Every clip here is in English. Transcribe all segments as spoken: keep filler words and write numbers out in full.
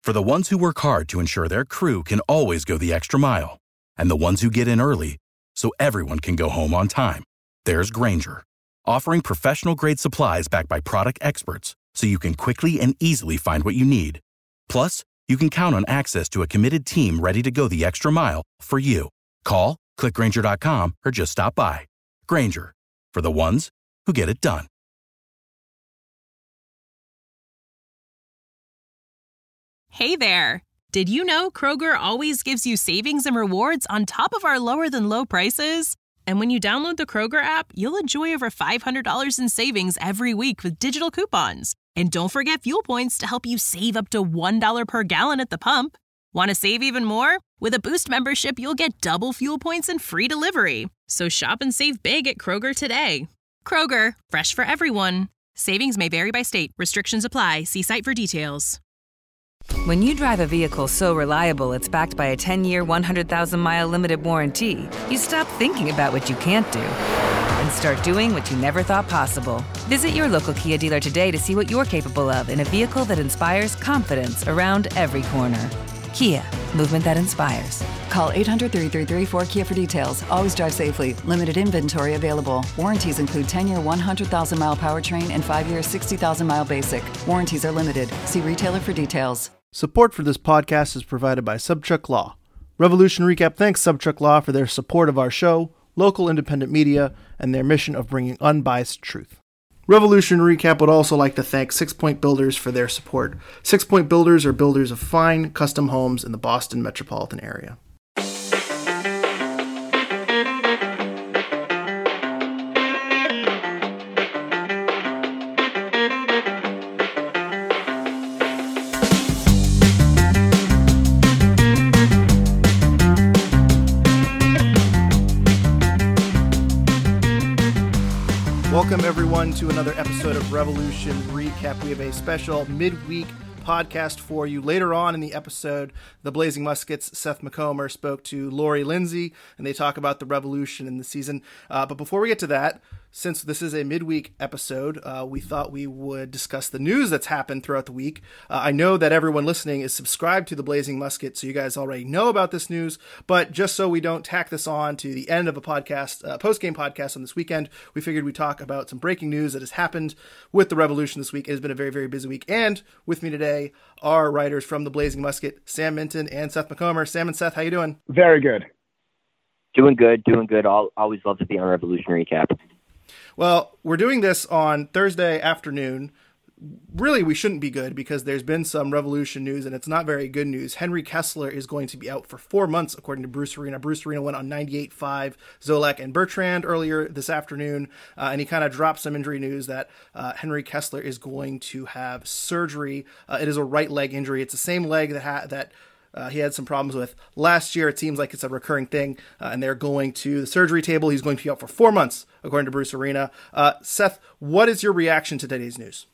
For the ones who work hard to ensure their crew can always go the extra mile, and the ones who get in early so everyone can go home on time, there's Grainger, offering professional-grade supplies backed by product experts so you can quickly and easily find what you need. Plus, you can count on access to a committed team ready to go the extra mile for you. Call, click Grainger dot com, or just stop by. Grainger, for the ones who get it done. Hey there! Did you know Kroger always gives you savings and rewards on top of our lower-than-low prices? And when you download the Kroger app, you'll enjoy over five hundred dollars in savings every week with digital coupons. And don't forget fuel points to help you save up to one dollar per gallon at the pump. Want to save even more? With a Boost membership, you'll get double fuel points and free delivery. So shop and save big at Kroger today. Kroger, fresh for everyone. Savings may vary by state. Restrictions apply. See site for details. When you drive a vehicle so reliable it's backed by a ten-year, one hundred thousand mile limited warranty, you stop thinking about what you can't do and start doing what you never thought possible. Visit your local Kia dealer today to see what you're capable of in a vehicle that inspires confidence around every corner. Kia, movement that inspires. Call eight hundred, three three three, four K I A for details. Always drive safely. Limited inventory available. Warranties include ten-year, one hundred thousand mile powertrain and five-year, sixty thousand mile basic. Warranties are limited. See retailer for details. Support for this podcast is provided by Subchuck Law. Revolution Recap thanks Subchuck Law for their support of our show, local independent media, and their mission of bringing unbiased truth. Revolution Recap would also like to thank Six Point Builders for their support. Six Point Builders are builders of fine, custom homes in the Boston metropolitan area. Welcome, everyone, to another episode of Revolution Recap. We have a special midweek podcast for you. Later on in the episode, the Blazing Muskets' Seth McComber spoke to Lori Lindsay, and they talk about the Revolution in the season. Uh, but before we get to that, since this is a midweek episode, uh, we thought we would discuss the news that's happened throughout the week. Uh, I know that everyone listening is subscribed to the Blazing Musket, so you guys already know about this news. But just so we don't tack this on to the end of a podcast, uh, post-game podcast on this weekend, we figured we'd talk about some breaking news that has happened with the Revolution this week. It has been a very, very busy week. And with me today are writers from the Blazing Musket, Sam Minton and Seth McComber. Sam and Seth, how you doing? Very good. Doing good, doing good. I'll always love to be on Revolution Recap. Well, we're doing this on Thursday afternoon. Really, we shouldn't be good because there's been some Revolution news, and it's not very good news. Henry Kessler is going to be out for four months, according to Bruce Arena. Bruce Arena went on ninety-eight point five Zolak and Bertrand earlier this afternoon, uh, and he kind of dropped some injury news that uh, Henry Kessler is going to have surgery. Uh, it is a right leg injury. It's the same leg that ha- that Uh, he had some problems with last year. It seems like it's a recurring thing, uh, and they're going to the surgery table. He's going to be out for four months, according to Bruce Arena. Uh, Seth, what is your reaction to today's news?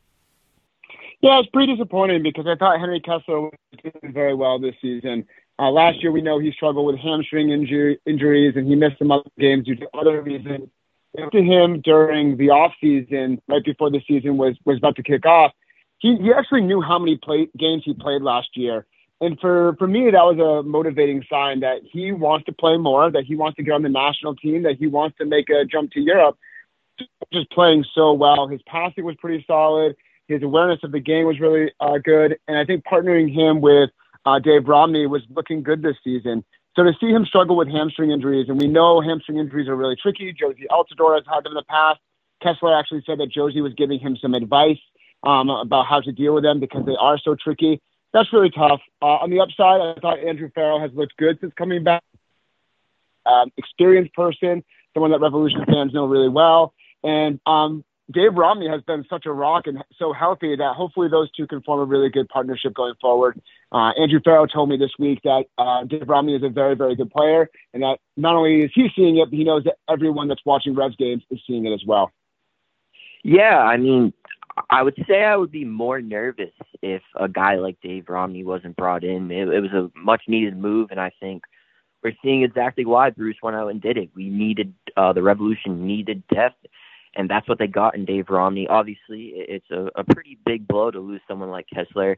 Yeah, it's pretty disappointing because I thought Henry Kessler was doing very well this season. Uh, last year, we know he struggled with hamstring injury, injuries, and he missed some other games due to other reasons. To him during the offseason, right before the season was, was about to kick off, he, he actually knew how many play, games he played last year. And for, for me, that was a motivating sign that he wants to play more, that he wants to get on the national team, that he wants to make a jump to Europe. Just playing so well. His passing was pretty solid. His awareness of the game was really uh, good. And I think partnering him with uh, Dave Romney was looking good this season. So to see him struggle with hamstring injuries, and we know hamstring injuries are really tricky. Josie Altidore has had them in the past. Kessler actually said that Josie was giving him some advice um, about how to deal with them because they are so tricky. That's really tough. Uh, on the upside, I thought Andrew Farrell has looked good since coming back. Um, experienced person, someone that Revolution fans know really well. And um, Dave Romney has been such a rock and so healthy that hopefully those two can form a really good partnership going forward. Uh, Andrew Farrell told me this week that uh, Dave Romney is a very, very good player, and that not only is he seeing it, but he knows that everyone that's watching Revs games is seeing it as well. Yeah, I mean, I would say I would be more nervous if a guy like Dave Romney wasn't brought in. It, it was a much-needed move, and I think we're seeing exactly why Bruce went out and did it. We needed, uh, the Revolution needed depth, and that's what they got in Dave Romney. Obviously, it's a, a pretty big blow to lose someone like Kessler.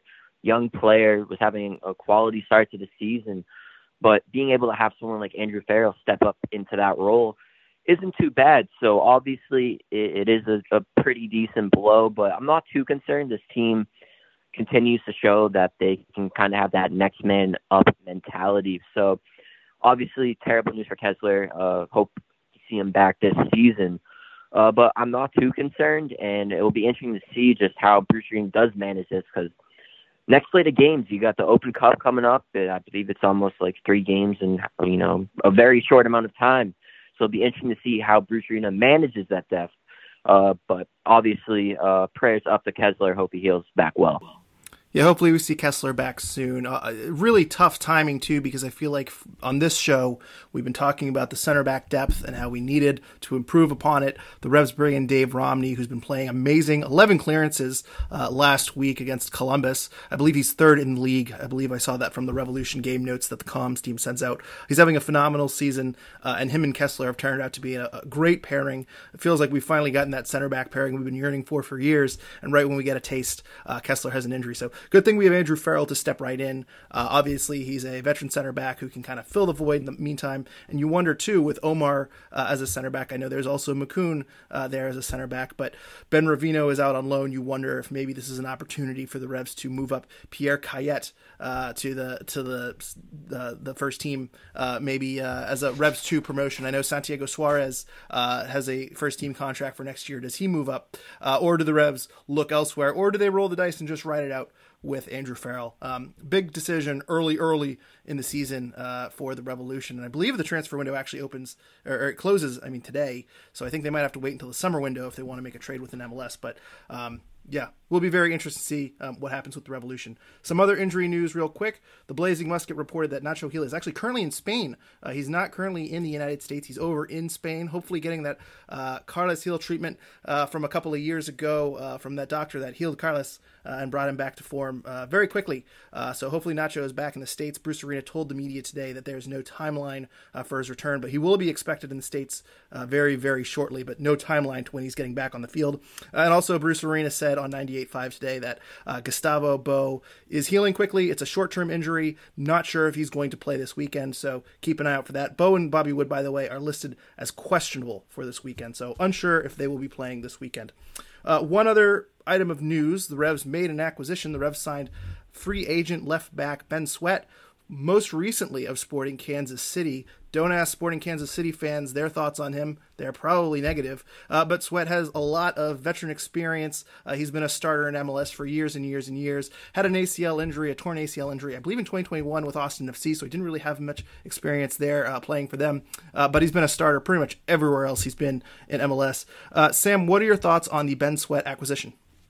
young player, was having a quality start to the season. But being able to have someone like Andrew Farrell step up into that role isn't too bad. So obviously it, it is a, a pretty decent blow, but I'm not too concerned. This team continues to show that they can kind of have that next man up mentality. So obviously terrible news for Kessler. Uh, hope to see him back this season. Uh, but I'm not too concerned, and it will be interesting to see just how Bruce Arena does manage this, because next slate of games, you got the Open Cup coming up. I believe it's almost like three games in, you know, a very short amount of time. So it'll be interesting to see how Bruce Arena manages that depth. Uh, but obviously, uh, prayers up to Kessler. Hope he heals back well. Yeah, hopefully we see Kessler back soon. Uh, really tough timing, too, because I feel like on this show, we've been talking about the center back depth and how we needed to improve upon it. The Revs bring in Dave Romney, who's been playing amazing, eleven clearances uh, last week against Columbus. I believe he's third in the league. I believe I saw that from the Revolution game notes that the comms team sends out. He's having a phenomenal season, uh, and him and Kessler have turned out to be a, a great pairing. It feels like we've finally gotten that center back pairing we've been yearning for for years, and right when we get a taste, uh, Kessler has an injury. So good thing we have Andrew Farrell to step right in. Uh, obviously, he's a veteran center back who can kind of fill the void in the meantime. And you wonder, too, with Omar uh, as a center back. I know there's also McCoon uh, there as a center back, but Ben Ravino is out on loan. You wonder if maybe this is an opportunity for the Revs to move up Pierre Cayette uh, to the to the the, the first team, uh, maybe uh, as a Revs two promotion. I know Santiago Suarez uh, has a first team contract for next year. Does he move up? Uh, or do the Revs look elsewhere? Or do they roll the dice and just ride it out with Andrew Farrell? Um, big decision early, early in the season uh, for the Revolution. And I believe the transfer window actually opens, or, or it closes, I mean, today. So I think they might have to wait until the summer window if they want to make a trade with an M L S. But um, yeah, will be very interesting to see um, what happens with the Revolution. Some other injury news real quick. The Blazing Musket reported that Nacho Gil is actually currently in Spain. Uh, he's not currently in the United States. He's over in Spain, hopefully getting that uh, Carles Gil treatment uh, from a couple of years ago uh, from that doctor that healed Carles uh, and brought him back to form uh, very quickly. Uh, so hopefully Nacho is back in the States. Bruce Arena told the media today that there's no timeline uh, for his return, but he will be expected in the States uh, very, very shortly, but no timeline to when he's getting back on the field. Uh, and also Bruce Arena said on ninety-eight point five today that uh, Gustavo Bo is healing quickly. It's a short-term injury. Not sure if he's going to play this weekend, so keep an eye out for that. Bo and Bobby Wood, by the way, are listed as questionable for this weekend, so unsure if they will be playing this weekend. Uh, one other item of news, the Revs made an acquisition. The Revs signed free agent left back Ben Sweat, most recently of Sporting Kansas City. Don't ask Sporting Kansas City fans their thoughts on him. They're probably negative. Uh, but Sweat has a lot of veteran experience. Uh, he's been a starter in M L S for years and years and years. Had an A C L injury, a torn A C L injury, I believe in twenty twenty-one with Austin F C, so he didn't really have much experience there uh, playing for them. Uh, but he's been a starter pretty much everywhere else he's been in M L S. Uh, Sam, what are your thoughts on the Ben Sweat acquisition?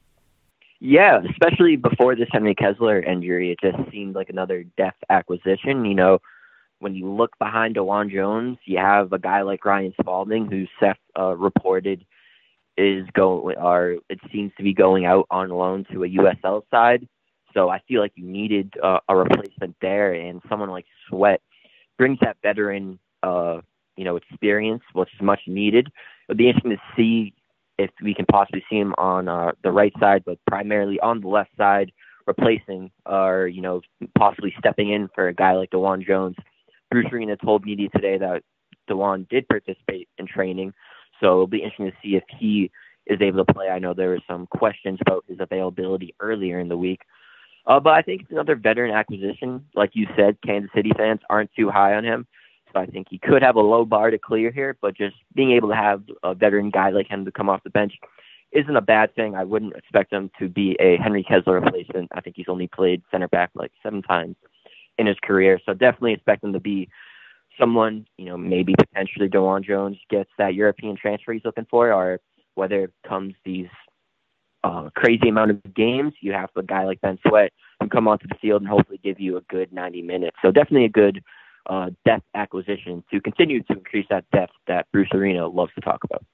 Yeah, especially before this Henry Kessler injury, it just seemed like another depth acquisition. You know, when you look behind DeJuan Jones, you have a guy like Ryan Spalding, who Seth uh, reported is going, or it seems to be going out on loan to a U S L side. So I feel like you needed uh, a replacement there, and someone like Sweat brings that veteran, uh, you know, experience, which is much needed. It'll be interesting to see if we can possibly see him on uh, the right side, but primarily on the left side, replacing or, you know, possibly stepping in for a guy like DeJuan Jones. Bruce Arena told media today that DeJuan did participate in training, so it'll be interesting to see if he is able to play. I know there were some questions about his availability earlier in the week, uh, but I think it's another veteran acquisition. Like you said, Kansas City fans aren't too high on him. I think he could have a low bar to clear here, but just being able to have a veteran guy like him to come off the bench isn't a bad thing. I wouldn't expect him to be a Henry Kessler replacement. I think he's only played center back like seven times in his career, so definitely expect him to be someone, you know, maybe potentially DeJuan Jones gets that European transfer he's looking for, or whether it comes these uh, crazy amount of games, you have a guy like Ben Sweat who come onto the field and hopefully give you a good ninety minutes. So definitely a good Uh, depth acquisition to continue to increase that depth that Bruce Arena loves to talk about.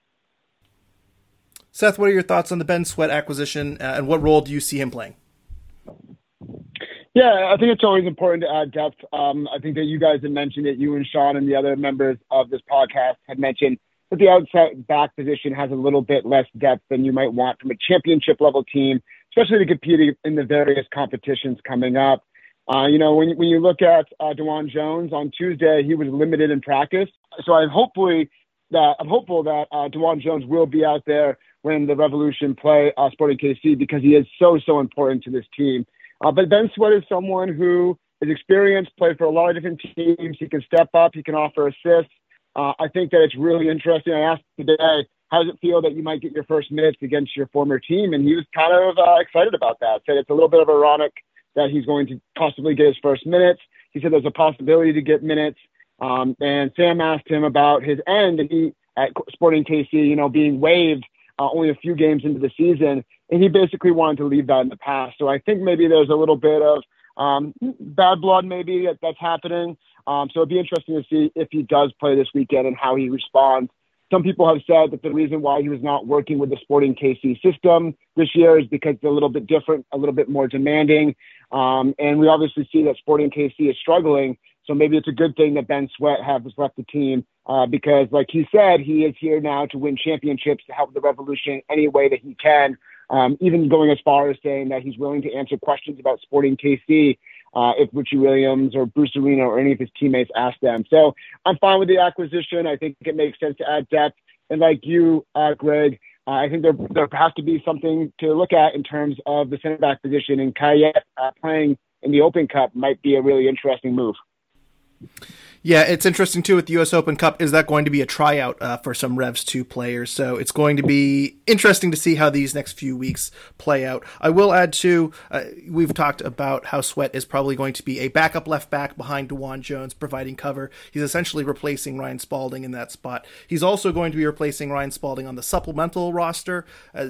Seth, what are your thoughts on the Ben Sweat acquisition, uh, and what role do you see him playing? Yeah, I think it's always important to add depth. Um, I think that you guys had mentioned it, you and Sean and the other members of this podcast had mentioned that the outside back position has a little bit less depth than you might want from a championship level team especially to compete in the various competitions coming up. Uh, you know, when, when you look at uh, DeJuan Jones on Tuesday, he was limited in practice. So I'm hopefully that I'm hopeful that uh, DeJuan Jones will be out there when the Revolution play uh, Sporting K C, because he is so, so important to this team. Uh, but Ben Sweat is someone who is experienced, played for a lot of different teams. He can step up. He can offer assists. Uh, I think that it's really interesting. I asked today, how does it feel that you might get your first minutes against your former team? And he was kind of uh, excited about that. Said it's a little bit of ironic that he's going to possibly get his first minutes. He said there's a possibility to get minutes. Um, and Sam asked him about his end and he at Sporting K C, you know, being waived uh, only a few games into the season. And he basically wanted to leave that in the past. So I think maybe there's a little bit of um, bad blood maybe that, that's happening. Um, so it'd be interesting to see if he does play this weekend and how he responds. Some people have said that the reason why he was not working with the Sporting K C system this year is because it's a little bit different, a little bit more demanding. Um, and we obviously see that Sporting K C is struggling. So maybe it's a good thing that Ben Sweat has left the team uh, because, like he said, he is here now to win championships, to help the Revolution any way that he can, um, even going as far as saying that he's willing to answer questions about Sporting K C uh, if Richie Williams or Bruce Arena or any of his teammates ask them. So I'm fine with the acquisition. I think it makes sense to add depth. And like you, uh, Greg, uh, I think there there has to be something to look at in terms of the center back position, and Kayet uh, playing in the Open Cup might be a really interesting move. Yeah, it's interesting too with the U S Open Cup. Is that going to be a tryout uh, for some Revs two players? So it's going to be interesting to see how these next few weeks play out. I will add too, uh, we've talked about how Sweat is probably going to be a backup left back behind DeJuan Jones, providing cover. He's essentially replacing Ryan Spalding in that spot. He's also going to be replacing Ryan Spalding on the supplemental roster. Uh,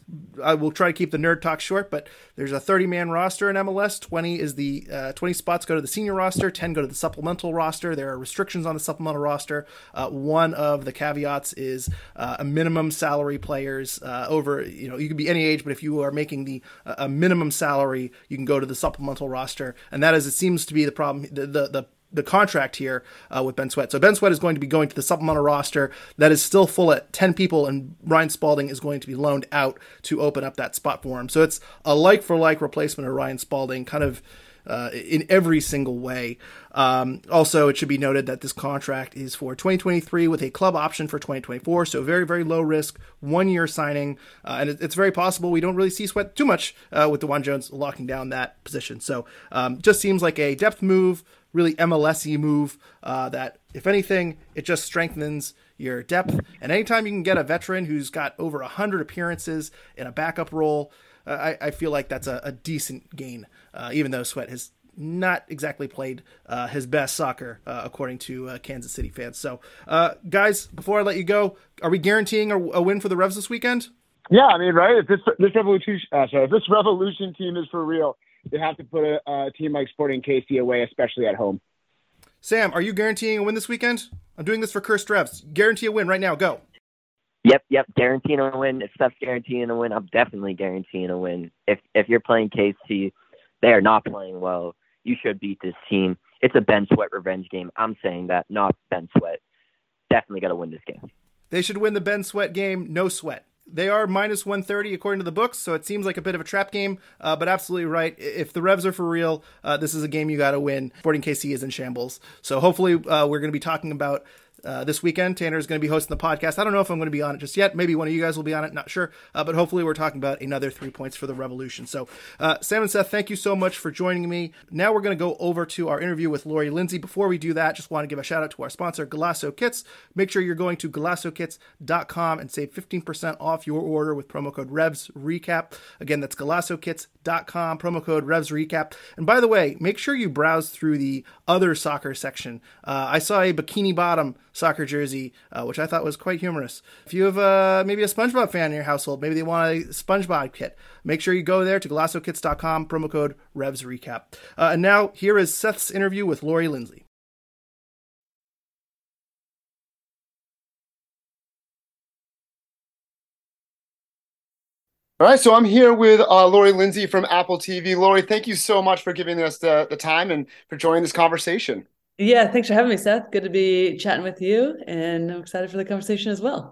I will try to keep the nerd talk short, but there's a thirty-man roster in M L S. twenty is the uh, twenty spots go to the senior roster, ten go to the supplemental roster. There are restrictions on the supplemental roster. Uh, one of the caveats is uh, a minimum salary players uh, over, you know, you can be any age, but if you are making the uh, a minimum salary, you can go to the supplemental roster. And that is, it seems to be the problem, the the, the the contract here uh, with Ben Sweat. So Ben Sweat is going to be going to the supplemental roster that is still full at ten people, and Ryan Spalding is going to be loaned out to open up that spot for him. So it's a like-for-like replacement of Ryan Spalding, kind of uh, in every single way. Um, also, it should be noted that this contract is for twenty twenty-three with a club option for twenty twenty-four, so very, very low risk, one-year signing, uh, and it, it's very possible we don't really see Sweat too much uh, with DeJuan Jones locking down that position. So um, just seems like a depth move, really M L S-y move uh, that, if anything, it just strengthens your depth. And anytime you can get a veteran who's got over one hundred appearances in a backup role, uh, I, I feel like that's a, a decent gain, uh, even though Sweat has not exactly played uh, his best soccer, uh, according to uh, Kansas City fans. So, uh, guys, before I let you go, are we guaranteeing a, a win for the Revs this weekend? Yeah, I mean, right? If this this revolution, uh, sorry, if this Revolution team is for real, they have to put a, a team like Sporting K C away, especially at home. Sam, are you guaranteeing a win this weekend? I'm doing this for Cursed Revs. Guarantee a win right now. Go. Yep, yep, guaranteeing a win. If Steph's guaranteeing a win, I'm definitely guaranteeing a win. If if you're playing K C, they are not playing well. You should beat this team. It's a Ben Sweat revenge game. I'm saying that, not Ben Sweat. Definitely got to win this game. They should win the Ben Sweat game, no sweat. They are minus one thirty according to the books, so it seems like a bit of a trap game, uh, but absolutely right. If the Revs are for real, uh, this is a game you got to win. Sporting K C is in shambles. So hopefully uh, we're going to be talking about Uh, this weekend. Tanner is going to be hosting the podcast. I don't know if I'm going to be on it just yet. Maybe one of you guys will be on it. Not sure. Uh, but hopefully we're talking about another three points for the Revolution. So uh, Sam and Seth, thank you so much for joining me. Now we're going to go over to our interview with Lori Lindsay. Before we do that, just want to give a shout out to our sponsor, Golasso Kits. Make sure you're going to golasso kits dot com and save fifteen percent off your order with promo code RevsRecap. Again, that's golasso kits dot com, promo code RevsRecap. And by the way, make sure you browse through the other soccer section. Uh, I saw a Bikini Bottom soccer jersey, uh, which I thought was quite humorous. If you have uh, maybe a SpongeBob fan in your household, maybe they want a SpongeBob kit, make sure you go there to golasso kits dot com, promo code RevsRecap. Uh, and now, here is Seth's interview with Lori Lindsay. All right, so I'm here with uh, Lori Lindsay from Apple T V. Lori, thank you so much for giving us the, the time and for joining this conversation. Yeah, thanks for having me, Seth. Good to be chatting with you, and I'm excited for the conversation as well.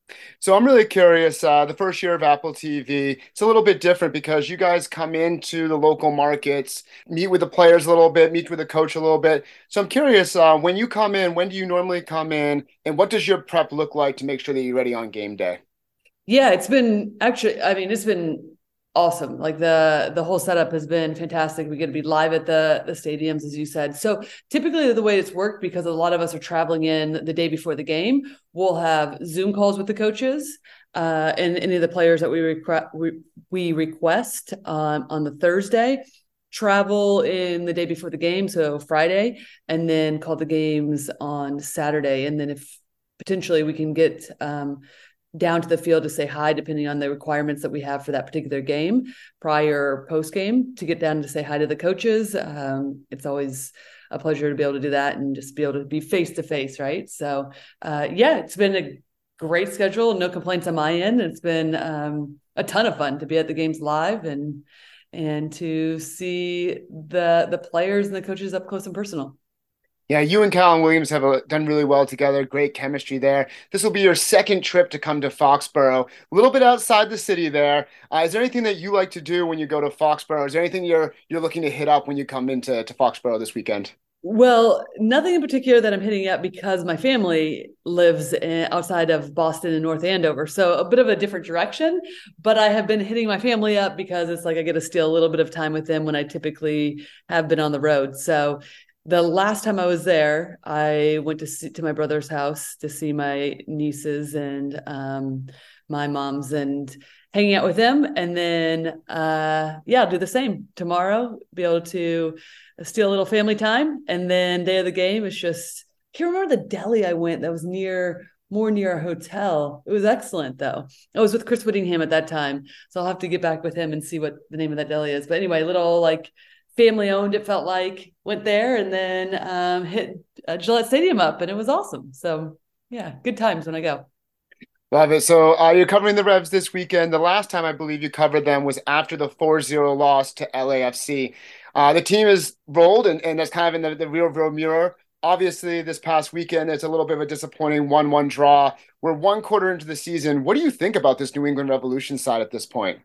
So I'm really curious. Uh, the first year of Apple T V, it's a little bit different because you guys come into the local markets, meet with the players a little bit, meet with the coach a little bit. So I'm curious, uh, when you come in, when do you normally come in, and what does your prep look like to make sure that you're ready on game day? Yeah, it's been actually, I mean, it's been awesome. Like the the whole setup has been fantastic. We get to be live at the the stadiums, as you said. So typically the way it's worked, because a lot of us are traveling in the day before the game, we'll have Zoom calls with the coaches uh, and any of the players that we request we, we request um, on the Thursday. Travel in the day before the game, so Friday, and then call the games on Saturday. And then if potentially we can get um, down to the field to say hi, depending on the requirements that we have for that particular game, prior or post game, to get down to say hi to the coaches. Um, it's always a pleasure to be able to do that and just be able to be face to face, right? So, uh, yeah, it's been a great schedule. No complaints on my end. It's been um, a ton of fun to be at the games live and and to see the the players and the coaches up close and personal. Yeah, you and Callum Williams have uh, done really well together. Great chemistry there. This will be your second trip to come to Foxborough, a little bit outside the city there. Uh, is there anything that you like to do when you go to Foxborough? Is there anything you're you're looking to hit up when you come into to Foxborough this weekend? Well, nothing in particular that I'm hitting up, because my family lives in, outside of Boston and North Andover. So a bit of a different direction, but I have been hitting my family up because it's like I get to steal a little bit of time with them when I typically have been on the road. So the last time I was there, I went to see, to my brother's house to see my nieces and um, my moms and hanging out with them. And then, uh, yeah, I'll do the same tomorrow, be able to steal a little family time. And then day of the game is just, I can't remember the deli I went that was near, more near our hotel. It was excellent though. I was with Chris Whittingham at that time. So I'll have to get back with him and see what the name of that deli is. But anyway, little like family owned, it felt like, went there and then um, hit uh, Gillette Stadium up, and it was awesome. So yeah, good times when I go. Love it. So uh, you're covering the Revs this weekend. The last time I believe you covered them was after the four zero loss to L A F C. Uh, the team is rolled, and, and that's kind of in the, the rear view mirror. Obviously, this past weekend, it's a little bit of a disappointing one one draw. We're one quarter into the season. What do you think about this New England Revolution side at this point?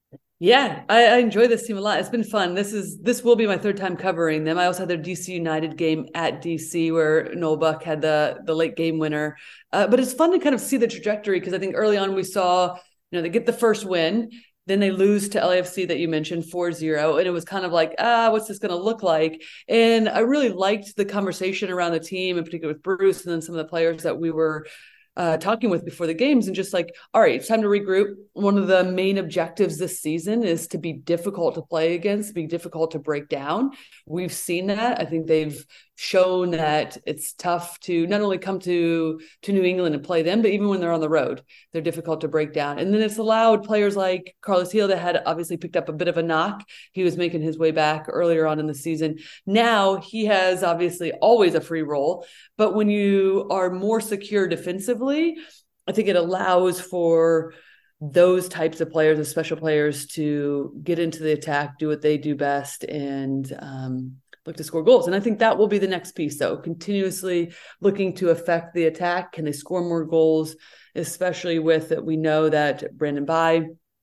Yeah, I, I enjoy this team a lot. It's been fun. This is this will be my third time covering them. I also had their D C United game at D C where Noel Buck had the the late game winner. Uh, but it's fun to kind of see the trajectory, because I think early on we saw, you know, they get the first win, then they lose to L A F C that you mentioned four zero, and it was kind of like, ah, what's this going to look like? And I really liked the conversation around the team, in particular with Bruce and then some of the players that we were Uh, talking with before the games, and just like, all right, it's time to regroup. One of the main objectives this season is to be difficult to play against, be difficult to break down. We've seen that. I think they've shown that it's tough to not only come to, to New England and play them, but even when they're on the road, they're difficult to break down. And then it's allowed players like Carlos Gil, that had obviously picked up a bit of a knock. He was making his way back earlier on in the season. Now he has obviously always a free role, but when you are more secure defensively, I think it allows for those types of players, the special players, to get into the attack, do what they do best, and um, look to score goals. And I think that will be the next piece, though, continuously looking to affect the attack. Can they score more goals, especially with that we know that Brandon Bye,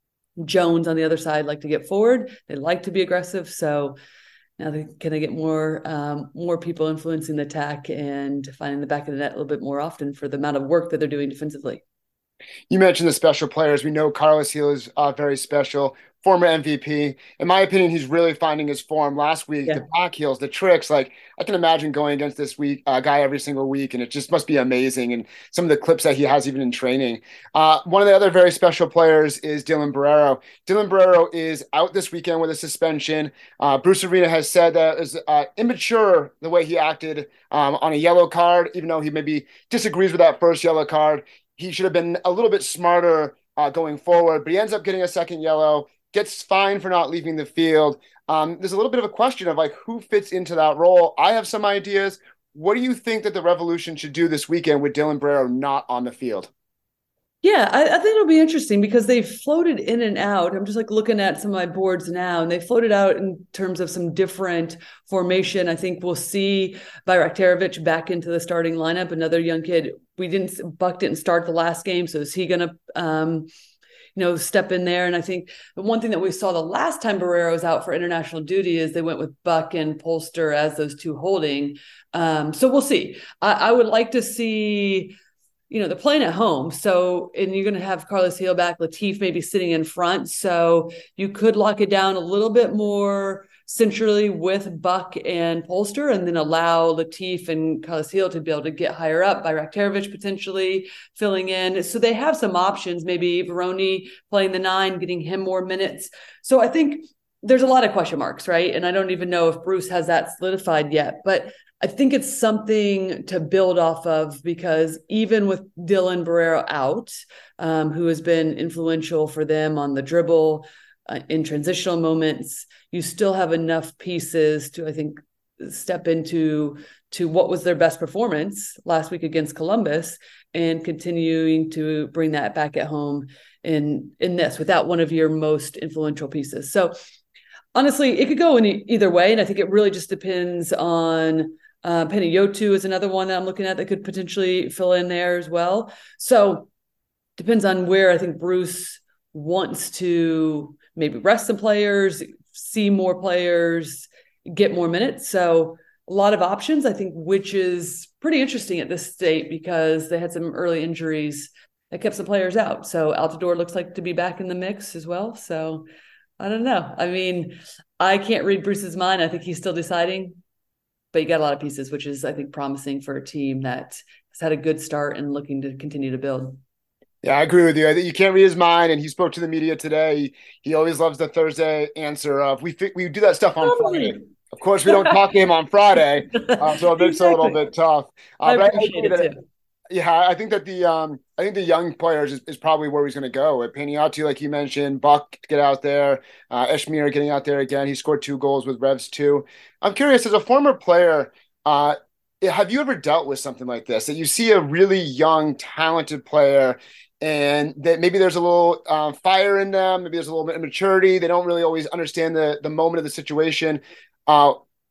Jones on the other side like to get forward. They like to be aggressive. So now they, can they get more um, more people influencing the attack and finding the back of the net a little bit more often for the amount of work that they're doing defensively? You mentioned the special players. We know Carlos Gil is uh, very special, former M V P. In my opinion, he's really finding his form. Last week, yeah. The back heels, the tricks, like I can imagine going against this week uh, guy every single week, and it just must be amazing. And some of the clips that he has even in training. Uh, one of the other very special players is Dylan Borrero. Dylan Borrero is out this weekend with a suspension. Uh, Bruce Arena has said that it was uh, immature the way he acted um, on a yellow card, even though he maybe disagrees with that first yellow card. He should have been a little bit smarter uh, going forward, but he ends up getting a second yellow, gets fined for not leaving the field. Um, there's a little bit of a question of like who fits into that role. I have some ideas. What do you think that the Revolution should do this weekend with Dylan Borrero not on the field? Yeah, I, I think it'll be interesting because they floated in and out. I'm just like looking at some of my boards now, and they floated out in terms of some different formation. I think we'll see Bayraktarovic back into the starting lineup, another young kid. We didn't, Buck didn't start the last game, so is he going to, um, you know, step in there? And I think the one thing that we saw the last time Barrera was out for international duty is they went with Buck and Polster as those two holding. Um, so we'll see. I, I would like to see. You know, they're playing at home. So, and you're going to have Carlos Gil back, Latif maybe sitting in front. So you could lock it down a little bit more centrally with Buck and Polster, and then allow Latif and Carlos Gil to be able to get higher up, Bayraktarovic potentially filling in. So they have some options, maybe Varone playing the nine, getting him more minutes. So I think there's a lot of question marks, right? And I don't even know if Bruce has that solidified yet, but I think it's something to build off of, because even with Dylan Barrera out, um, who has been influential for them on the dribble uh, in transitional moments, you still have enough pieces to, I think, step into to what was their best performance last week against Columbus and continuing to bring that back at home in, in this without one of your most influential pieces. So honestly, it could go in either way. And I think it really just depends on Uh, Penny Yotu is another one that I'm looking at that could potentially fill in there as well. So depends on where I think Bruce wants to maybe rest some players, see more players, get more minutes. So a lot of options, I think, which is pretty interesting at this state because they had some early injuries that kept some players out. So Altidore looks like to be back in the mix as well. So I don't know. I mean, I can't read Bruce's mind. I think he's still deciding. But you got a lot of pieces, which is, I think, promising for a team that has had a good start and looking to continue to build. Yeah, I agree with you. I think you can't read his mind, and he spoke to the media today. He, he always loves the Thursday answer of, we we do that stuff on oh, Friday. Of course, we don't talk to him on Friday, uh, so it makes exactly. it a little bit tough. Uh, I but appreciate I it, too. Yeah, I think that the um, I think the young players is, is probably where he's going to go. At Paniati, like you mentioned, Buck to get out there, uh, Eshmir getting out there again. He scored two goals with Revs too. I'm curious, as a former player, uh, have you ever dealt with something like this? That you see a really young, talented player, and that maybe there's a little uh, fire in them, maybe there's a little bit of maturity. They don't really always understand the the moment of the situation. Uh,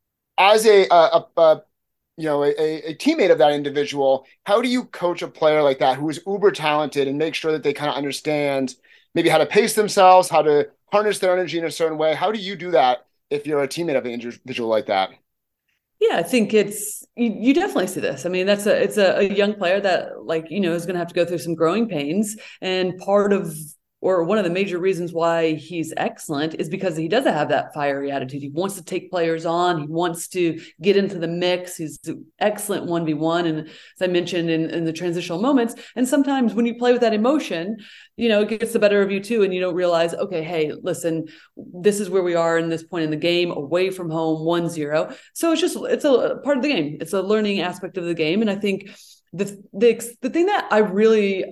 as a, a, a, a you know, a, a teammate of that individual, how do you coach a player like that who is uber talented and make sure that they kind of understand maybe how to pace themselves, how to harness their energy in a certain way? How do you do that if you're a teammate of an individual like that? Yeah, I think it's, you, you definitely see this. I mean, that's a, it's a, a young player that, like, you know, is going to have to go through some growing pains. And part of, or one of the major reasons why he's excellent is because he doesn't have that fiery attitude. He wants to take players on. He wants to get into the mix. He's an excellent one v one. And as I mentioned in, in the transitional moments, and sometimes when you play with that emotion, you know, it gets the better of you too. And you don't realize, okay, hey, listen, this is where we are in this point in the game, away from home, one zero. So it's just, it's a part of the game. It's a learning aspect of the game. And I think the, the, the thing that I really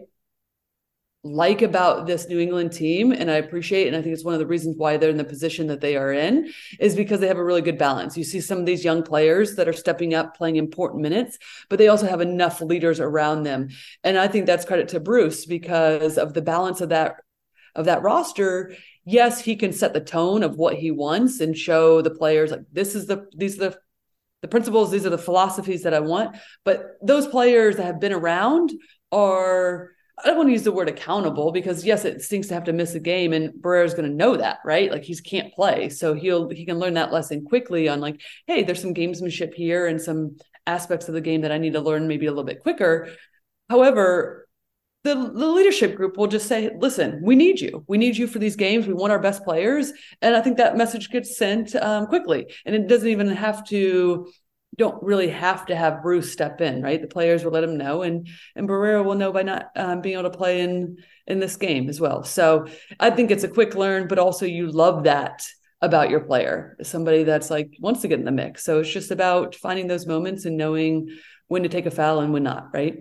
like about this New England team, and I appreciate, and I think it's one of the reasons why they're in the position that they are in, is because they have a really good balance. You see some of these young players that are stepping up, playing important minutes, but they also have enough leaders around them. And I think that's credit to Bruce because of the balance of that, of that roster. Yes, he can set the tone of what he wants and show the players, like, this is the, these are the, the principles, these are the philosophies that I want. But those players that have been around are, I don't want to use the word accountable because yes, it stinks to have to miss a game, and Barrera's going to know that, right? Like, he can't play. So he'll, he can learn that lesson quickly on, like, hey, there's some gamesmanship here and some aspects of the game that I need to learn maybe a little bit quicker. However, the, the leadership group will just say, listen, we need you. We need you for these games. We want our best players. And I think that message gets sent um, quickly, and it doesn't even have to, don't really have to have Bruce step in, right? The players will let him know, and and Barrera will know by not um, being able to play in in this game as well. So I think it's a quick learn, but also you love that about your player, somebody that's like wants to get in the mix. So it's just about finding those moments and knowing when to take a foul and when not, right?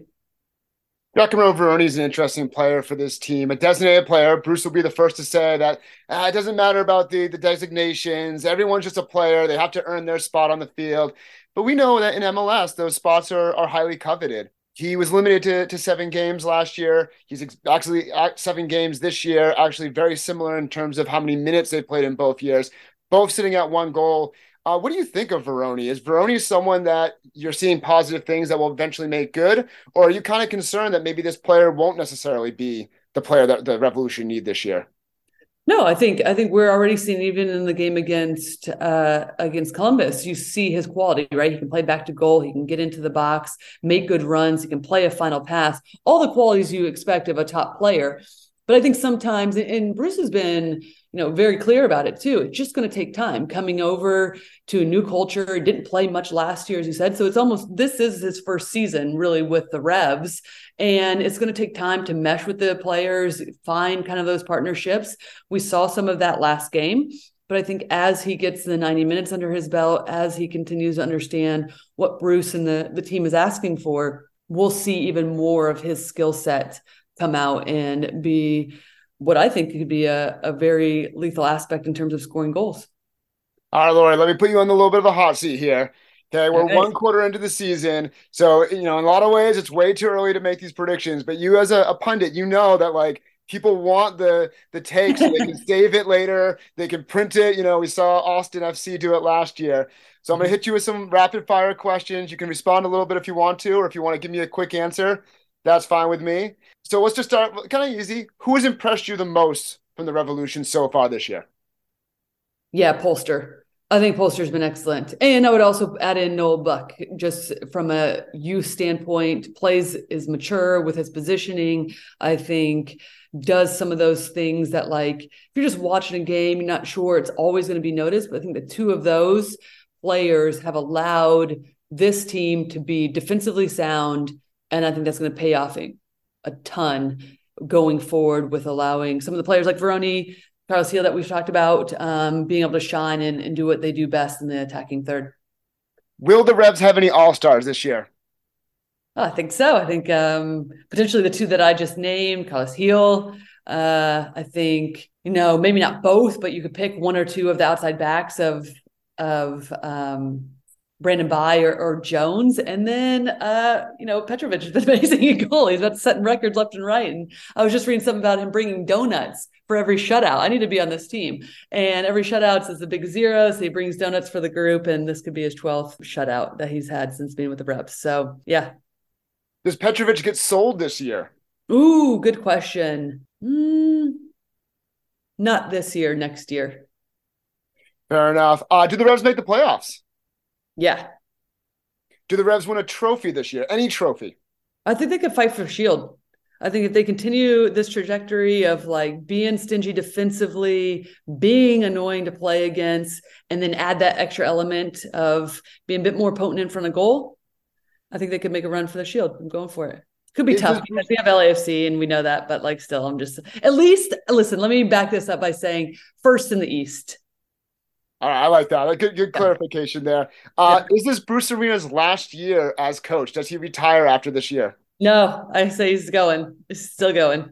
Giacomo Varone is an interesting player for this team, a designated player. Bruce will be the first to say that ah, it doesn't matter about the, the designations. Everyone's just a player. They have to earn their spot on the field. But we know that in M L S, those spots are, are highly coveted. He was limited to, to seven games last year. He's ex- actually at seven games this year, actually very similar in terms of how many minutes they played in both years, both sitting at one goal. Uh, what do you think of Varone? Is Varone someone that you're seeing positive things that will eventually make good? Or are you kind of concerned that maybe this player won't necessarily be the player that the Revolution need this year? No, I think I think we're already seeing, even in the game against uh, against Columbus, you see his quality, right? He can play back to goal, he can get into the box, make good runs, he can play a final pass, all the qualities you expect of a top player. But I think sometimes, and Bruce has been, you know, very clear about it too. It's just going to take time coming over to a new culture. He didn't play much last year, as you said. So it's almost, this is his first season really with the Revs. And it's going to take time to mesh with the players, find kind of those partnerships. We saw some of that last game. But I think as he gets the ninety minutes under his belt, as he continues to understand what Bruce and the, the team is asking for, we'll see even more of his skill set come out and be what I think could be a, a very lethal aspect in terms of scoring goals. All right, Lori, let me put you on a little bit of a hot seat here. Okay, we're Okay. one quarter into the season. So, you know, in a lot of ways, it's way too early to make these predictions. But you as a, a pundit, you know that, like, people want the the take so they can save it later. They can print it. You know, we saw Austin F C do it last year. So I'm going to hit you with some rapid fire questions. You can respond a little bit if you want to, or if you want to give me a quick answer, that's fine with me. So let's just start kind of easy. Who has impressed you the most from the Revolution so far this year? Yeah, Polster. I think Polster's been excellent. And I would also add in Noel Buck, just from a youth standpoint, plays is mature with his positioning. I think does some of those things that, like, if you're just watching a game, you're not sure it's always going to be noticed. But I think the two of those players have allowed this team to be defensively sound. And I think that's going to pay off a ton going forward with allowing some of the players like Varone, Carlos Gil that we've talked about, um, being able to shine and, and do what they do best in the attacking third. Will the Revs have any all-stars this year? Oh, I think so. I think um, potentially the two that I just named, Carlos Gil. Uh, I think, you know, maybe not both, but you could pick one or two of the outside backs of of um, Brandon Bye or, or Jones. And then, uh, you know, Petrovic has been amazing in goal. He's about setting records left and right. And I was just reading something about him bringing donuts for every shutout. I need to be on this team. And every shutout is a big zero. So he brings donuts for the group. And this could be his twelfth shutout that he's had since being with the Revs. So, yeah. Does Petrovic get sold this year? Ooh, good question. Mm, not this year, next year. Fair enough. Uh, do the Revs make the playoffs? Yeah. Do the Revs win a trophy this year? Any trophy? I think they could fight for Shield. I think if they continue this trajectory of, like, being stingy defensively, being annoying to play against, and then add that extra element of being a bit more potent in front of goal, I think they could make a run for the Shield. I'm going for it. Could be Is tough this- because we have L A F C and we know that, but, like, still, I'm just, at least, listen, let me back this up by saying first in the East. All right, I like that. Good, good clarification there. Uh, Yeah. Is this Bruce Arena's last year as coach? Does he retire after this year? No, I say he's going. He's still going.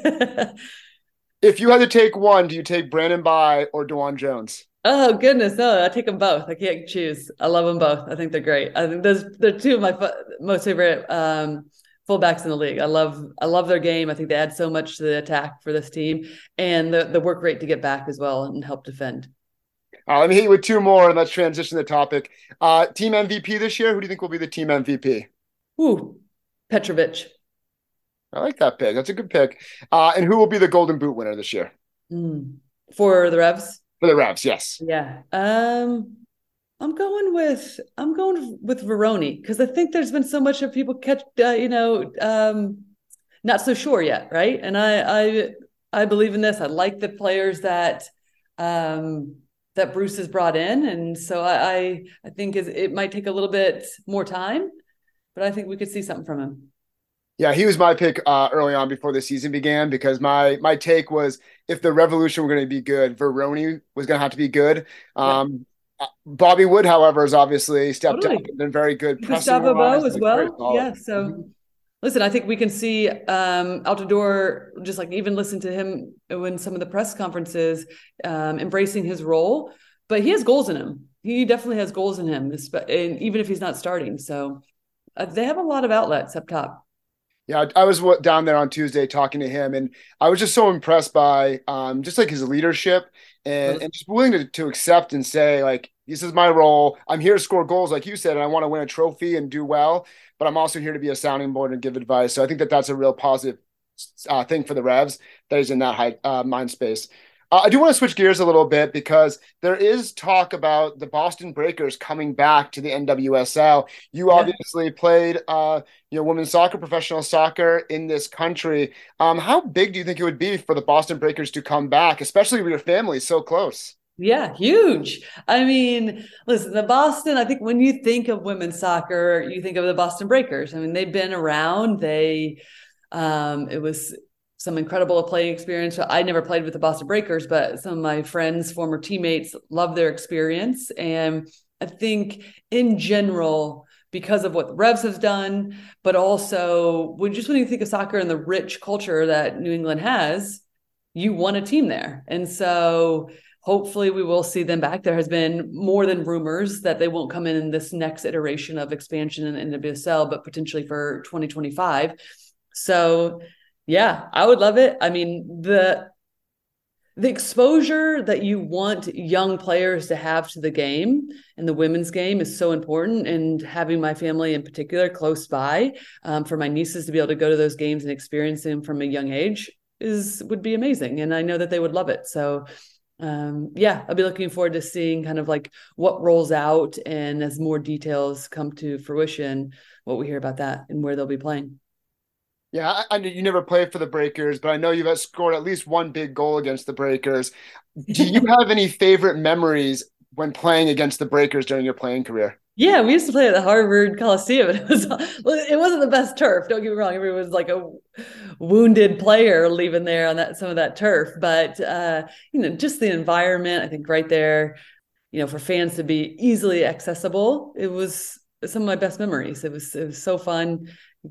If you had to take one, do you take Brandon Bye or DeJuan Jones? Oh, goodness. No, I take them both. I can't choose. I love them both. I think they're great. I think those they're two of my fu- most favorite um, fullbacks in the league. I love I love their game. I think they add so much to the attack for this team, and the, the work rate to get back as well and help defend. Uh, let me hit you with two more, and let's transition the topic. Uh, team M V P this year, who do you think will be the team M V P? Ooh, Petrovic. I like that pick. That's a good pick. Uh, and who will be the Golden Boot winner this year? Mm. For the Revs? For the Revs, yes. Yeah. Um, I'm going with I'm going with Varone because I think there's been so much of people catch uh, you know um, not so sure yet, right? And I I I believe in this. I like the players that um, that Bruce has brought in, and so I I, I think is it might take a little bit more time, but I think we could see something from him. Yeah, he was my pick uh, early on before the season began because my my take was if the Revolution were going to be good, Varone was going to have to be good. Um, yeah. Bobby Wood, however, has obviously stepped Totally. up and been very good. Gustavo Bo as like, well. Yeah, so mm-hmm. Listen, I think we can see um, Altidore, just like even listen to him in some of the press conferences, um, embracing his role, but he has goals in him. He definitely has goals in him, and even if he's not starting. So uh, they have a lot of outlets up top. Yeah, I was down there on Tuesday talking to him, and I was just so impressed by um, just like his leadership and, and just willing to, to accept and say, like, this is my role. I'm here to score goals, like you said, and I want to win a trophy and do well, but I'm also here to be a sounding board and give advice. So I think that that's a real positive uh, thing for the Revs that he's in that high, uh, mind space. Uh, I do want to switch gears a little bit because there is talk about the Boston Breakers coming back to the N W S L. You yeah. obviously played, uh, you know, women's soccer, professional soccer in this country. Um, how big do you think it would be for the Boston Breakers to come back, especially with your family so close? Yeah, huge. I mean, listen, the Boston, I think when you think of women's soccer, you think of the Boston Breakers. I mean, they've been around. They, um, it was some incredible playing experience. I never played with the Boston Breakers, but some of my friends, former teammates, love their experience. And I think in general, because of what the Revs has done, but also when just when you think of soccer and the rich culture that New England has, you want a team there. And so hopefully we will see them back. There has been more than rumors that they won't come in in this next iteration of expansion in N W S L, but potentially for twenty twenty-five. So yeah, I would love it. I mean, the the exposure that you want young players to have to the game and the women's game is so important. And having my family in particular close by, um, for my nieces to be able to go to those games and experience them from a young age is would be amazing. And I know that they would love it. So um, yeah, I'll be looking forward to seeing kind of like what rolls out, and as more details come to fruition, what we hear about that and where they'll be playing. Yeah, I, I know you never played for the Breakers, but I know you've scored at least one big goal against the Breakers. Do you have any favorite memories when playing against the Breakers during your playing career? Yeah, we used to play at the Harvard Coliseum. It was it wasn't the best turf. Don't get me wrong. Everyone was like a wounded player leaving there on that some of that turf, but uh, you know, just the environment. I think right there, you know, for fans to be easily accessible, it was some of my best memories. It was it was so fun.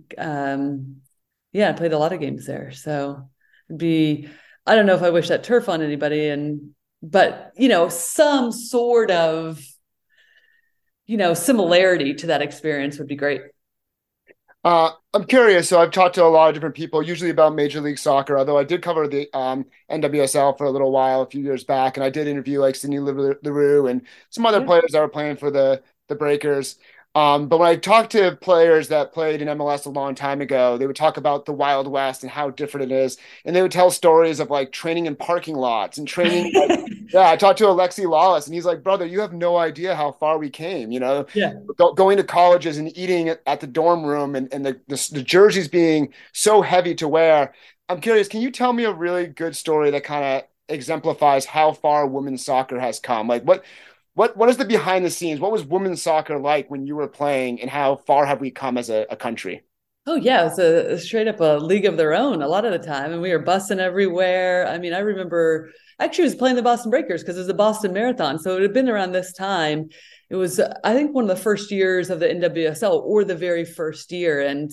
Um, Yeah, I played a lot of games there. So it'd be, I don't know if I wish that turf on anybody, and, but, you know, some sort of, you know, similarity to that experience would be great. Uh, I'm curious. So I've talked to a lot of different people, usually about Major League Soccer, although I did cover the um, N W S L for a little while, a few years back. And I did interview like Sydney Leroux and some other yeah. players that were playing for the, the Breakers. Um, but when I talked to players that played in M L S a long time ago, they would talk about the Wild West and how different it is. And they would tell stories of like training in parking lots and training. Like, yeah, I talked to Alexi Lawless, and he's like, brother, you have no idea how far we came, you know, yeah. Go, going to colleges and eating at, at the dorm room, and, and the, the, the jerseys being so heavy to wear. I'm curious, can you tell me a really good story that kind of exemplifies how far women's soccer has come? Like what, What what is the behind the scenes? What was women's soccer like when you were playing, and how far have we come as a, a country? Oh yeah, it's a, a straight up a league of their own a lot of the time, and we were bussing everywhere. I mean, I remember actually I was playing the Boston Breakers because it was the Boston Marathon, so it had been around this time. It was I think one of the first years of the N W S L, or the very first year, and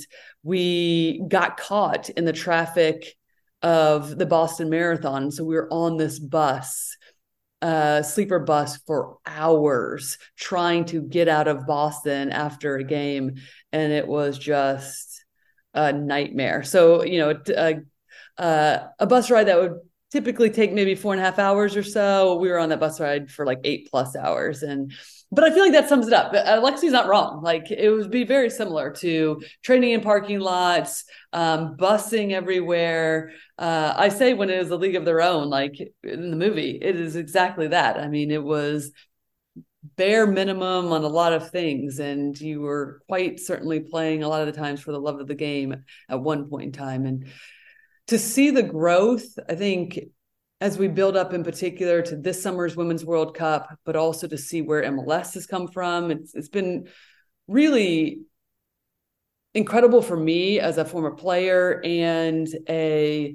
we got caught in the traffic of the Boston Marathon. So we were on this bus. Uh, sleeper bus for hours trying to get out of Boston after a game. And it was just a nightmare. So, you know, a, a, a bus ride that would typically take maybe four and a half hours or so, we were on that bus ride for like eight plus hours. And, but I feel like that sums it up. Alexi's not wrong. Like it would be very similar to training in parking lots, um, busing everywhere. Uh, I say when it was a league of their own, like in the movie, it is exactly that. I mean, it was bare minimum on a lot of things, and you were quite certainly playing a lot of the times for the love of the game at one point in time. And to see the growth, I think, as we build up in particular to this summer's Women's World Cup, but also to see where M L S has come from, it's it's been really incredible for me as a former player and a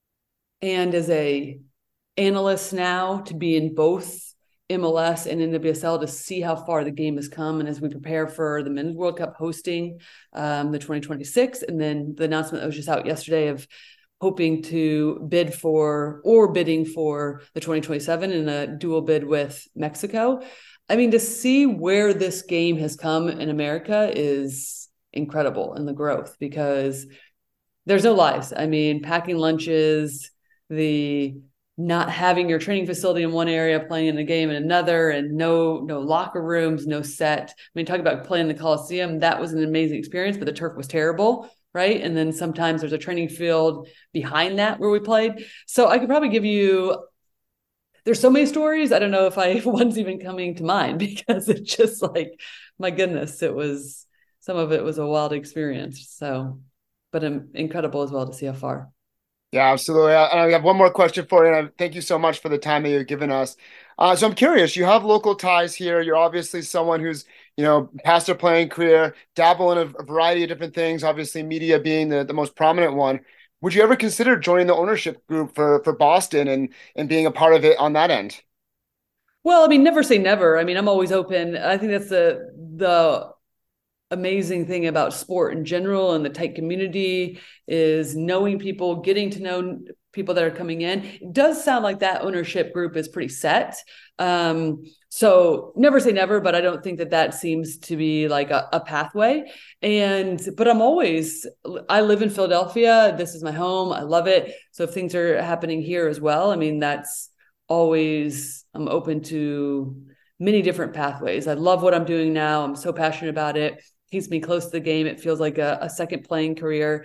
and as a analyst now to be in both M L S and N W S L to see how far the game has come. And as we prepare for the Men's World Cup hosting um, the twenty twenty-six, and then the announcement that was just out yesterday of hoping to bid for or bidding for the twenty twenty-seven in a dual bid with Mexico. I mean, to see where this game has come in America is incredible in the growth because there's no lies. I mean, packing lunches, the not having your training facility in one area, playing in a game in another, and no no locker rooms, no set. I mean, talk about playing in the Coliseum. That was an amazing experience, but the turf was terrible, right? And then sometimes there's a training field behind that where we played. So I could probably give you, there's so many stories. I don't know if I one's even coming to mind because it's just like, my goodness, it was, some of it was a wild experience. So, but um, incredible as well to see how far. Yeah, absolutely. I, I have one more question for you, and I thank you so much for the time that you've given us. Uh, so I'm curious, you have local ties here. You're obviously someone who's, you know, past their playing career, dabble in a, a variety of different things, obviously media being the, the most prominent one. Would you ever consider joining the ownership group for, for Boston and, and being a part of it on that end? Well, I mean, never say never. I mean, I'm always open. I think that's the, the, amazing thing about sport in general and the tight community is knowing people, getting to know people that are coming in. It does sound like that ownership group is pretty set. Um, so never say never, but I don't think that that seems to be like a, a pathway. And, but I'm always, I live in Philadelphia. This is my home. I love it. So if things are happening here as well, I mean, that's always, I'm open to many different pathways. I love what I'm doing now. I'm so passionate about it. Keeps me close to the game. It feels like a, a second playing career.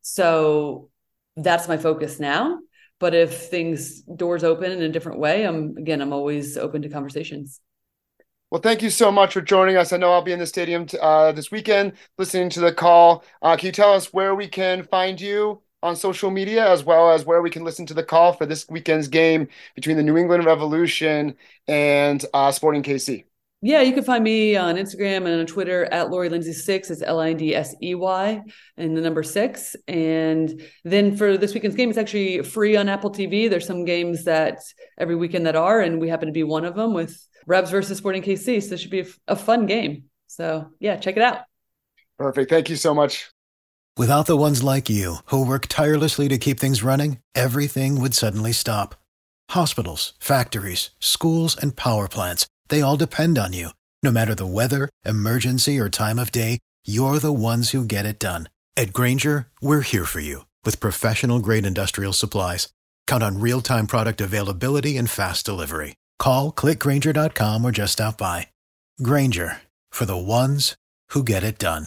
So that's my focus now. But if things, doors open in a different way, I'm, again, I'm always open to conversations. Well, thank you so much for joining us. I know I'll be in the stadium t- uh, this weekend listening to the call. Uh, can you tell us where we can find you on social media, as well as where we can listen to the call for this weekend's game between the New England Revolution and uh, Sporting K C? Yeah, you can find me on Instagram and on Twitter at Lori Lindsey six. It's L I N D S E Y and the number six. And then for this weekend's game, it's actually free on Apple T V. There's some games that every weekend that are, and we happen to be one of them with Revs versus Sporting K C. So it should be a, a fun game. So yeah, check it out. Perfect. Thank you so much. Without the ones like you who work tirelessly to keep things running, everything would suddenly stop. Hospitals, factories, schools, and power plants, they all depend on you. No matter the weather, emergency, or time of day, you're the ones who get it done. At Grainger, we're here for you with professional-grade industrial supplies. Count on real-time product availability and fast delivery. Call, click Grainger dot com, or just stop by. Grainger, for the ones who get it done.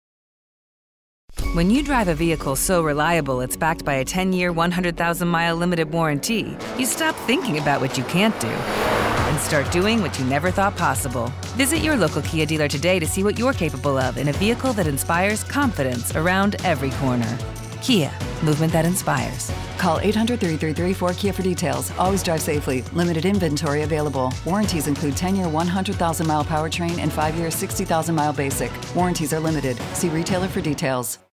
When you drive a vehicle so reliable it's backed by a ten-year, one hundred thousand mile limited warranty, you stop thinking about what you can't do and start doing what you never thought possible. Visit your local Kia dealer today to see what you're capable of in a vehicle that inspires confidence around every corner. Kia, movement that inspires. Call eight hundred, three three three, four K I A for details. Always drive safely. Limited inventory available. Warranties include ten-year, one hundred thousand mile powertrain and five-year, sixty thousand mile basic. Warranties are limited. See retailer for details.